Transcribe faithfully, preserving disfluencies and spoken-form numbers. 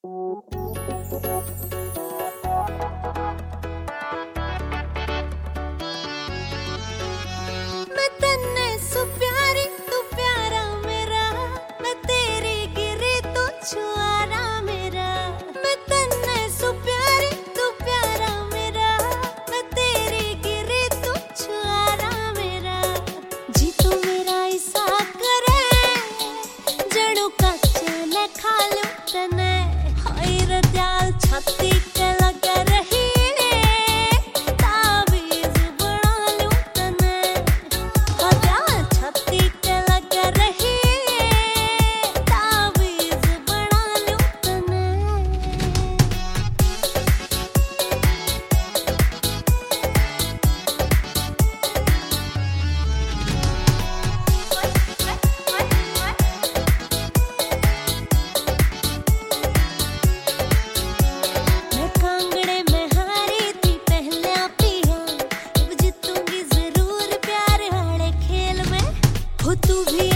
मैं तन्ने सु प्यारी तू प्यारा मेरा, मैं तेरी गिरी तू छुआरा मेरा। मैं तन्ने सु प्यारी तू प्यारा मेरा, मैं तेरी गिरी तू छुआरा मेरा। जी तू मेरा ऐसा करे जड़ू कच्चे ने खा लूं तने, हाय रे दयाल छाती के लग रही तू भी